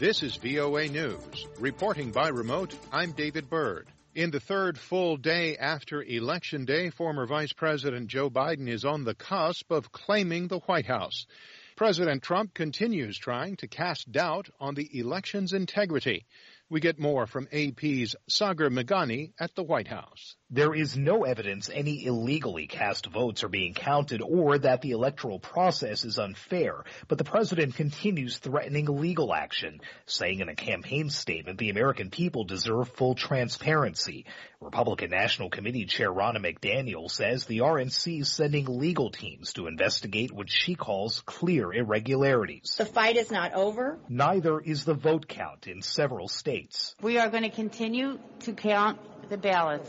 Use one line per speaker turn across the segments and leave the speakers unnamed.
This is VOA News. Reporting by remote, I'm David Byrd. In the third full day after Election Day, former Vice President Joe Biden is on the cusp of claiming the White House. President Trump continues trying to cast doubt on the election's integrity. We get more from AP's Sagar Meghani at the White House.
There is no evidence any illegally cast votes are being counted or that the electoral process is unfair, but the president continues threatening legal action, saying in a campaign statement the American people deserve full transparency. Republican National Committee Chair Ronna McDaniel says the RNC is sending legal teams to investigate what she calls clear irregularities.
The fight is not over.
Neither is the vote count in several states.
We are going to continue to count the ballots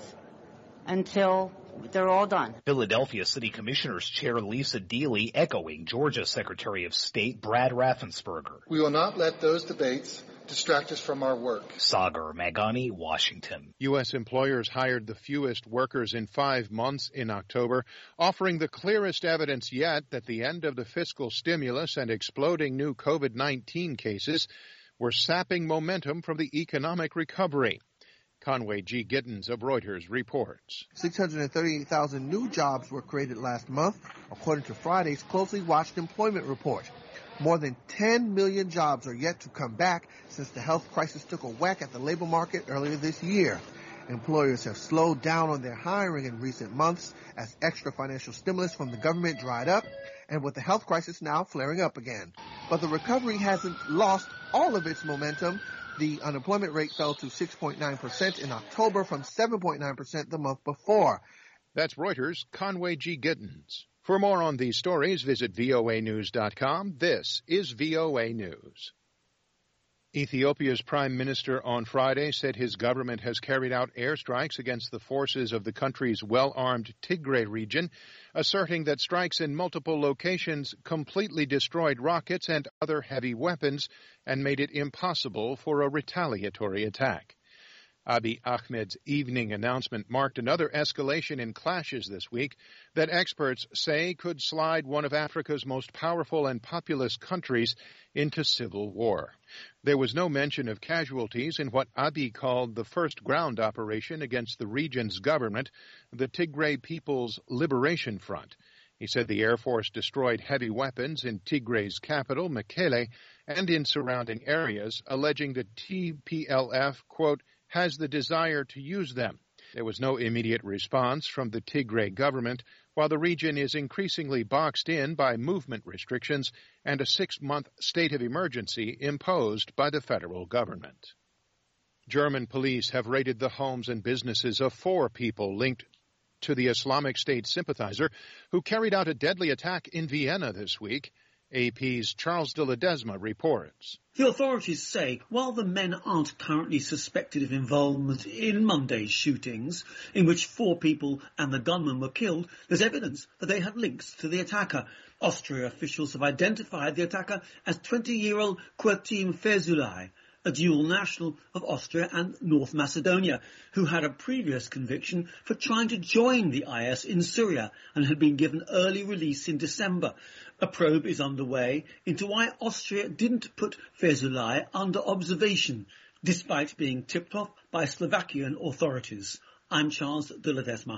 until they're all done.
Philadelphia City Commissioners Chair Lisa Deeley echoing Georgia Secretary of State Brad Raffensperger.
We will not let those debates distract us from our work.
Sagar Meghani, Washington.
U.S. employers hired the fewest workers in 5 months in October, offering the clearest evidence yet that the end of the fiscal stimulus and exploding new COVID-19 cases were sapping momentum from the economic recovery. Conway G. Giddens of Reuters reports.
638,000 new jobs were created last month, according to Friday's closely watched employment report. More than 10 million jobs are yet to come back since the health crisis took a whack at the labor market earlier this year. Employers have slowed down on their hiring in recent months as extra financial stimulus from the government dried up and with the health crisis now flaring up again. But the recovery hasn't lost all of its momentum. The unemployment rate fell to 6.9% in October from 7.9% the month before.
That's Reuters' Conway G. Giddens. For more on these stories, visit voanews.com. This is VOA News. Ethiopia's prime minister on Friday said his government has carried out airstrikes against the forces of the country's well-armed Tigray region, asserting that strikes in multiple locations completely destroyed rockets and other heavy weapons and made it impossible for a retaliatory attack. Abiy Ahmed's evening announcement marked another escalation in clashes this week that experts say could slide one of Africa's most powerful and populous countries into civil war. There was no mention of casualties in what Abiy called the first ground operation against the region's government, the Tigray People's Liberation Front. He said the Air Force destroyed heavy weapons in Tigray's capital, Mekele, and in surrounding areas, alleging that TPLF, quote, has the desire to use them. There was no immediate response from the Tigray government, while the region is increasingly boxed in by movement restrictions and a 6-month state of emergency imposed by the federal government. German police have raided the homes and businesses of 4 people linked to the Islamic State sympathizer who carried out a deadly attack in Vienna this week. AP's Charles de Ledesma reports.
The authorities say while the men aren't currently suspected of involvement in Monday's shootings, in which 4 people and the gunman were killed, there's evidence that they had links to the attacker. Austria officials have identified the attacker as 20-year-old Quatim Fezulay, a dual national of Austria and North Macedonia, who had a previous conviction for trying to join the IS in Syria and had been given early release in December. A probe is underway into why Austria didn't put Fezulay under observation, despite being tipped off by Slovakian authorities. I'm Charles de Ledesma.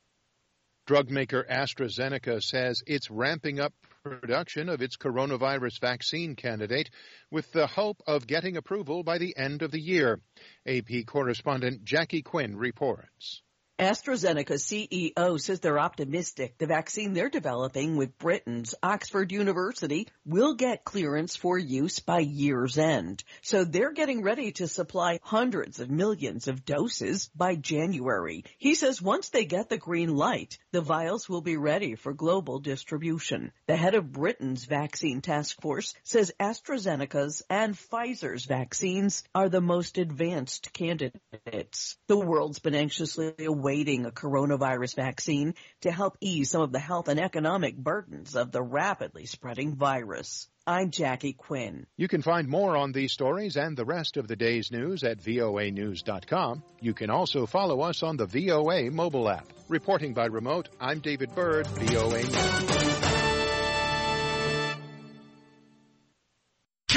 Drug maker AstraZeneca says it's ramping up production of its coronavirus vaccine candidate with the hope of getting approval by the end of the year. AP correspondent Jackie Quinn reports.
AstraZeneca CEO says they're optimistic the vaccine they're developing with Britain's Oxford University will get clearance for use by year's end. So they're getting ready to supply hundreds of millions of doses by January. He says once they get the green light, the vials will be ready for global distribution. The head of Britain's vaccine task force says AstraZeneca's and Pfizer's vaccines are the most advanced candidates. The world's been anxiously awaiting a coronavirus vaccine to help ease some of the health and economic burdens of the rapidly spreading virus. I'm Jackie Quinn.
You can find more on these stories and the rest of the day's news at voanews.com. You can also follow us on the VOA mobile app. Reporting by remote, I'm David Byrd, VOA News.